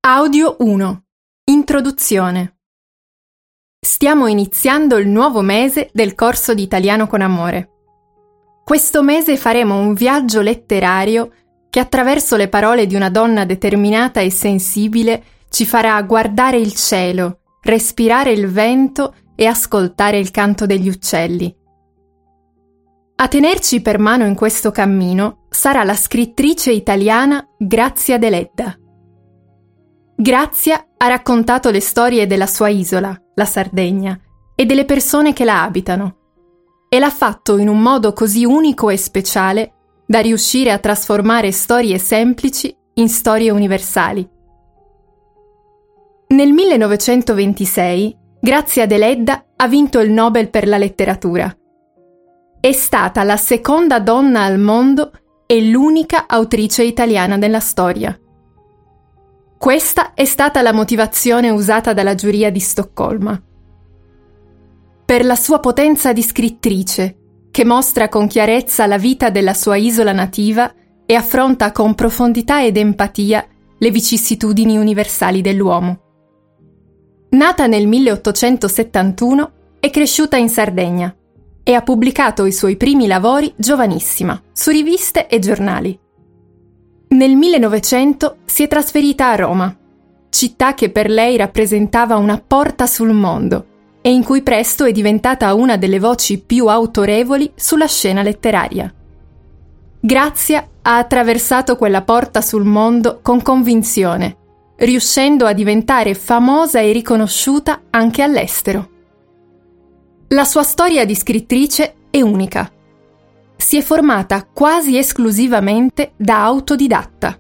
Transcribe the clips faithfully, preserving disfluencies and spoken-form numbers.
Audio uno. Introduzione. Stiamo iniziando il nuovo mese del corso di Italiano con Amore. Questo mese faremo un viaggio letterario che attraverso le parole di una donna determinata e sensibile ci farà guardare il cielo, respirare il vento e ascoltare il canto degli uccelli. A tenerci per mano in questo cammino sarà la scrittrice italiana Grazia Deledda. Grazia ha raccontato le storie della sua isola, la Sardegna, e delle persone che la abitano, e l'ha fatto in un modo così unico e speciale da riuscire a trasformare storie semplici in storie universali. Nel millenovecentoventisei, Grazia Deledda ha vinto il Nobel per la letteratura. È stata la seconda donna al mondo e l'unica autrice italiana della storia. Questa è stata la motivazione usata dalla giuria di Stoccolma. Per la sua potenza di scrittrice, che mostra con chiarezza la vita della sua isola nativa e affronta con profondità ed empatia le vicissitudini universali dell'uomo. Nata nel milleottocentosettantuno, è cresciuta in Sardegna e ha pubblicato i suoi primi lavori giovanissima, su riviste e giornali. Nel millenovecento si è trasferita a Roma, città che per lei rappresentava una porta sul mondo e in cui presto è diventata una delle voci più autorevoli sulla scena letteraria. Grazia ha attraversato quella porta sul mondo con convinzione, riuscendo a diventare famosa e riconosciuta anche all'estero. La sua storia di scrittrice è unica. Si è formata quasi esclusivamente da autodidatta.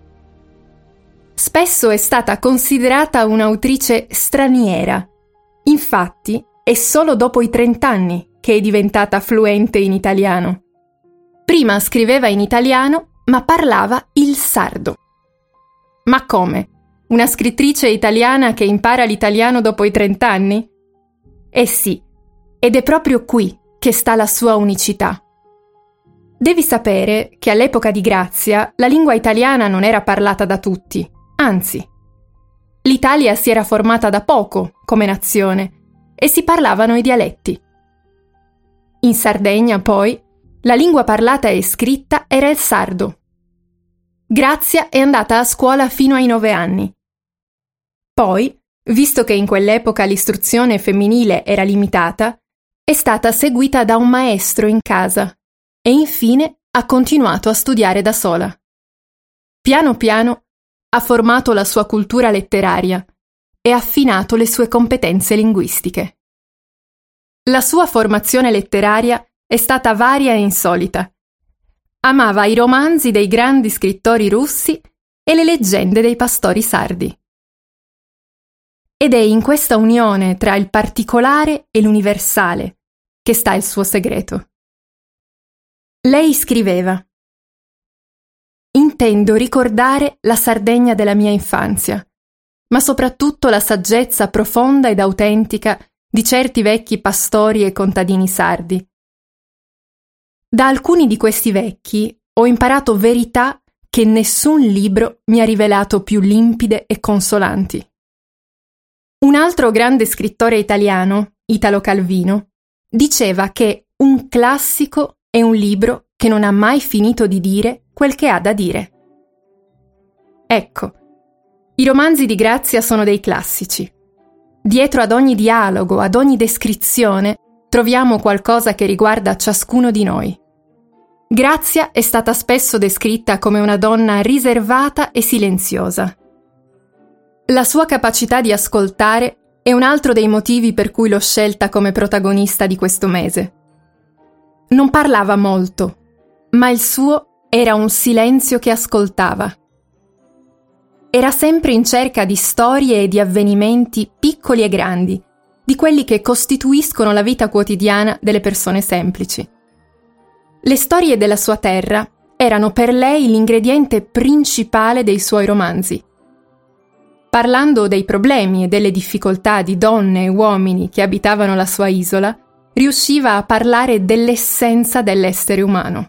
Spesso è stata considerata un'autrice straniera. Infatti, è solo dopo i trent'anni che è diventata fluente in italiano. Prima scriveva in italiano, ma parlava il sardo. Ma come? Una scrittrice italiana che impara l'italiano dopo i trent'anni? Eh sì, ed è proprio qui che sta la sua unicità. Devi sapere che all'epoca di Grazia la lingua italiana non era parlata da tutti, anzi. L'Italia si era formata da poco come nazione e si parlavano i dialetti. In Sardegna, poi, la lingua parlata e scritta era il sardo. Grazia è andata a scuola fino ai nove anni. Poi, visto che in quell'epoca l'istruzione femminile era limitata, è stata seguita da un maestro in casa e infine ha continuato a studiare da sola. Piano piano ha formato la sua cultura letteraria e affinato le sue competenze linguistiche. La sua formazione letteraria è stata varia e insolita. Amava i romanzi dei grandi scrittori russi e le leggende dei pastori sardi. Ed è in questa unione tra il particolare e l'universale che sta il suo segreto. Lei scriveva: «Intendo ricordare la Sardegna della mia infanzia, ma soprattutto la saggezza profonda ed autentica di certi vecchi pastori e contadini sardi. Da alcuni di questi vecchi ho imparato verità che nessun libro mi ha rivelato più limpide e consolanti». Un altro grande scrittore italiano, Italo Calvino, diceva che un classico è un libro che non ha mai finito di dire quel che ha da dire. Ecco, i romanzi di Grazia sono dei classici. Dietro ad ogni dialogo, ad ogni descrizione, troviamo qualcosa che riguarda ciascuno di noi. Grazia è stata spesso descritta come una donna riservata e silenziosa. La sua capacità di ascoltare è un altro dei motivi per cui l'ho scelta come protagonista di questo mese. Non parlava molto, ma il suo era un silenzio che ascoltava. Era sempre in cerca di storie e di avvenimenti piccoli e grandi, di quelli che costituiscono la vita quotidiana delle persone semplici. Le storie della sua terra erano per lei l'ingrediente principale dei suoi romanzi. Parlando dei problemi e delle difficoltà di donne e uomini che abitavano la sua isola, riusciva a parlare dell'essenza dell'essere umano.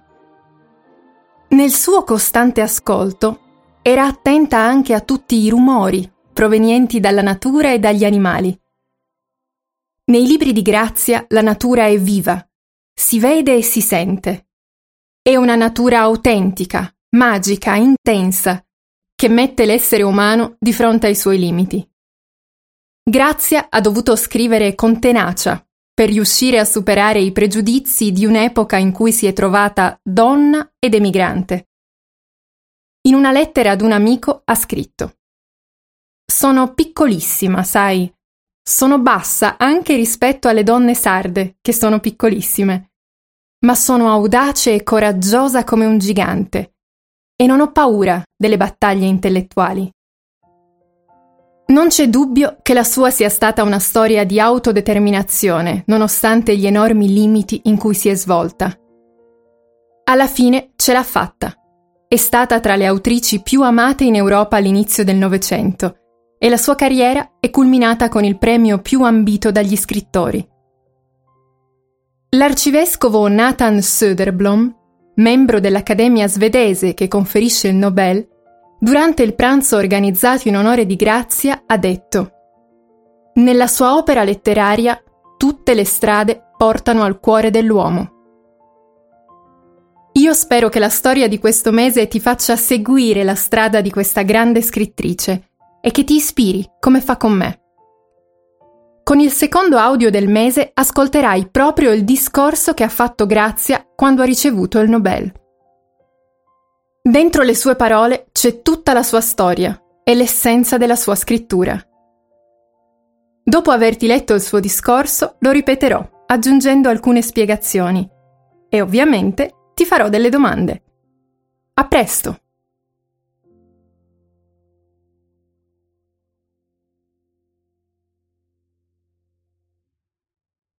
Nel suo costante ascolto era attenta anche a tutti i rumori provenienti dalla natura e dagli animali. Nei libri di Grazia la natura è viva, si vede e si sente. È una natura autentica, magica, intensa, che mette l'essere umano di fronte ai suoi limiti. Grazia ha dovuto scrivere con tenacia per riuscire a superare i pregiudizi di un'epoca in cui si è trovata donna ed emigrante. In una lettera ad un amico ha scritto: «Sono piccolissima, sai. Sono bassa anche rispetto alle donne sarde, che sono piccolissime. Ma sono audace e coraggiosa come un gigante. E non ho paura delle battaglie intellettuali». Non c'è dubbio che la sua sia stata una storia di autodeterminazione, nonostante gli enormi limiti in cui si è svolta. Alla fine ce l'ha fatta. È stata tra le autrici più amate in Europa all'inizio del Novecento e la sua carriera è culminata con il premio più ambito dagli scrittori. L'arcivescovo Nathan Söderblom, membro dell'Accademia svedese che conferisce il Nobel, durante il pranzo organizzato in onore di Grazia ha detto: «Nella sua opera letteraria tutte le strade portano al cuore dell'uomo». Io spero che la storia di questo mese ti faccia seguire la strada di questa grande scrittrice e che ti ispiri, come fa con me. Con il secondo audio del mese ascolterai proprio il discorso che ha fatto Grazia quando ha ricevuto il Nobel. Dentro le sue parole c'è tutta la sua storia e l'essenza della sua scrittura. Dopo averti letto il suo discorso, lo ripeterò, aggiungendo alcune spiegazioni. E ovviamente ti farò delle domande. A presto!